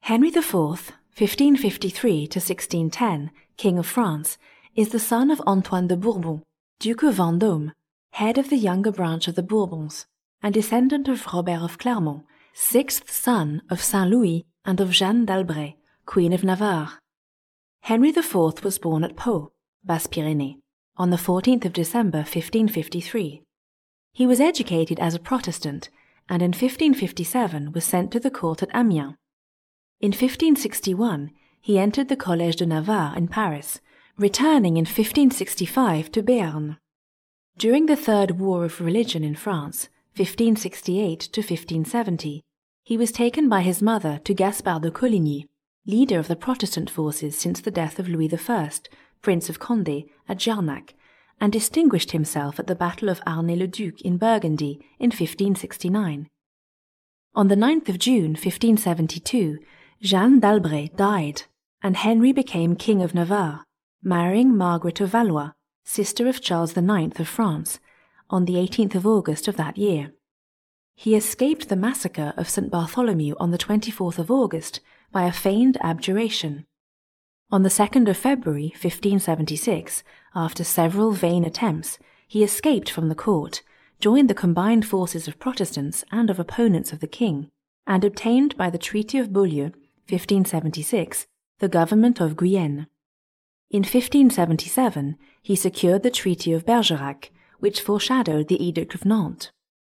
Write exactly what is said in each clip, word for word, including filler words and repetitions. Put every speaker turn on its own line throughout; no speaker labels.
Henry the Fourth, fifteen fifty-three to sixteen ten, King of France, is the son of Antoine de Bourbon, Duke of Vendôme, head of the younger branch of the Bourbons, and descendant of Robert of Clermont, sixth son of Saint Louis and of Jeanne d'Albret, Queen of Navarre. Henry the Fourth was born at Pau, Bas-Pyrénées, on the fourteenth of December fifteen fifty-three. He was educated as a Protestant, and in fifteen fifty-seven was sent to the court at Amiens. In fifteen sixty-one, he entered the Collège de Navarre in Paris, returning in fifteen sixty-five to Béarn. During the Third War of Religion in France, fifteen sixty-eight to fifteen seventy, he was taken by his mother to Gaspard de Coligny, leader of the Protestant forces since the death of Louis the First, Prince of Condé, at Jarnac, and distinguished himself at the Battle of Arnay-le-Duc in Burgundy in fifteen sixty-nine. On the ninth of June fifteen seventy-two, Jeanne d'Albret died, and Henry became King of Navarre, marrying Margaret of Valois, sister of Charles the Ninth of France, on the eighteenth of August of that year. He escaped the massacre of Saint Bartholomew on the twenty-fourth of August by a feigned abjuration. On the second of February fifteen seventy-six, after several vain attempts, he escaped from the court, joined the combined forces of Protestants and of opponents of the king, and obtained by the Treaty of Beaulieu, fifteen seventy-six, the government of Guyenne. In fifteen seventy-seven, he secured the Treaty of Bergerac, which foreshadowed the Edict of Nantes.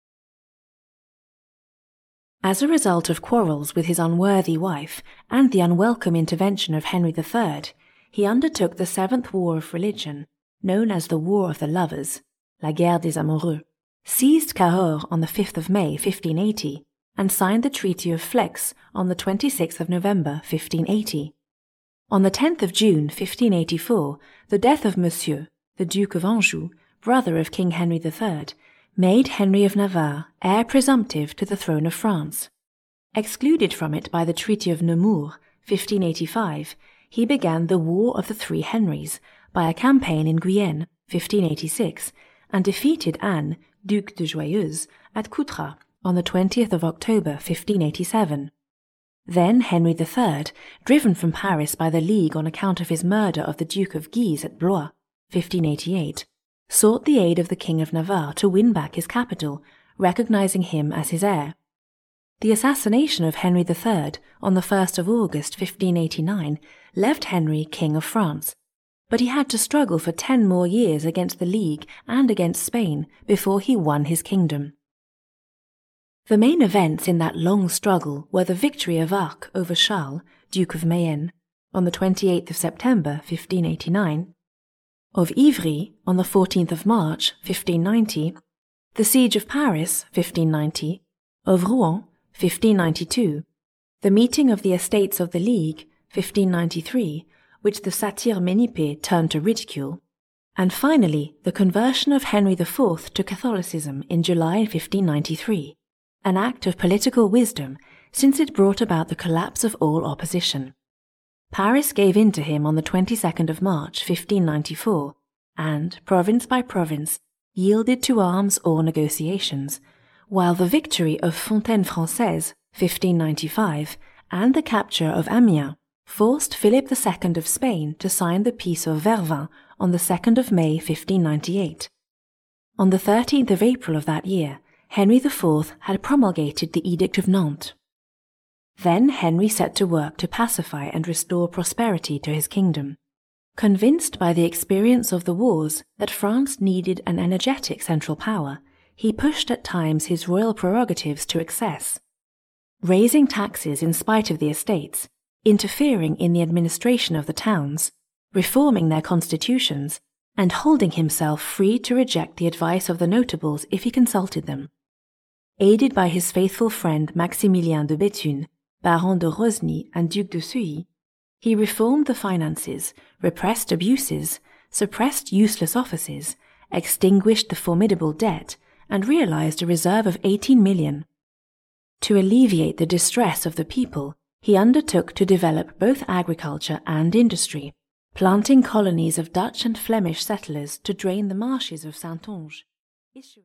As a result of quarrels with his unworthy wife and the unwelcome intervention of Henry the Third, he undertook the Seventh War of Religion, known as the War of the Lovers, La Guerre des Amoureux, seized Cahors on the fifth of May fifteen eighty, and signed the Treaty of Flex on the twenty-sixth of November fifteen eighty. On the tenth of June fifteen eighty-four, the death of Monsieur, the Duke of Anjou, brother of King Henry the Third, made Henry of Navarre heir presumptive to the throne of France. Excluded from it by the Treaty of Nemours, fifteen eighty-five, he began the War of the Three Henries by a campaign in Guyenne, fifteen eighty-six, and defeated Anne, Duc de Joyeuse, at Coutras on the twentieth of October fifteen eighty-seven. Then Henry the Third, driven from Paris by the League on account of his murder of the Duke of Guise at Blois, fifteen eighty-eight, sought the aid of the King of Navarre to win back his capital, recognizing him as his heir. The assassination of Henry the Third on the first of August fifteen eighty-nine left Henry King of France, but he had to struggle for ten more years against the League and against Spain before he won his kingdom. The main events in that long struggle were the victory of Arques over Charles, Duke of Mayenne, on the twenty-eighth of September fifteen eighty-nine, of Ivry on the fourteenth of March fifteen ninety, the siege of Paris fifteen ninety, of Rouen fifteen ninety-two, the meeting of the Estates of the League fifteen ninety-three, which the satyr Ménippée turned to ridicule, and finally the conversion of Henry the Fourth to Catholicism in July fifteen ninety-three, an act of political wisdom since it brought about the collapse of all opposition. Paris gave in to him on the twenty-second of March fifteen ninety-four, and, province by province, yielded to arms or negotiations, while the victory of Fontaine-Française, fifteen ninety-five, and the capture of Amiens forced Philip the Second of Spain to sign the Peace of Vervins on the second of May fifteen ninety-eight. On the thirteenth of April of that year, Henry the Fourth had promulgated the Edict of Nantes. Then Henry set to work to pacify and restore prosperity to his kingdom. Convinced by the experience of the wars that France needed an energetic central power, he pushed at times his royal prerogatives to excess, raising taxes in spite of the estates, interfering in the administration of the towns, reforming their constitutions, and holding himself free to reject the advice of the notables if he consulted them. Aided by his faithful friend Maximilien de Béthune, Baron de Rosny and Duc de Sully, he reformed the finances, repressed abuses, suppressed useless offices, extinguished the formidable debt, and realized a reserve of eighteen million. To alleviate the distress of the people, he undertook to develop both agriculture and industry, planting colonies of Dutch and Flemish settlers to drain the marshes of Saintonge.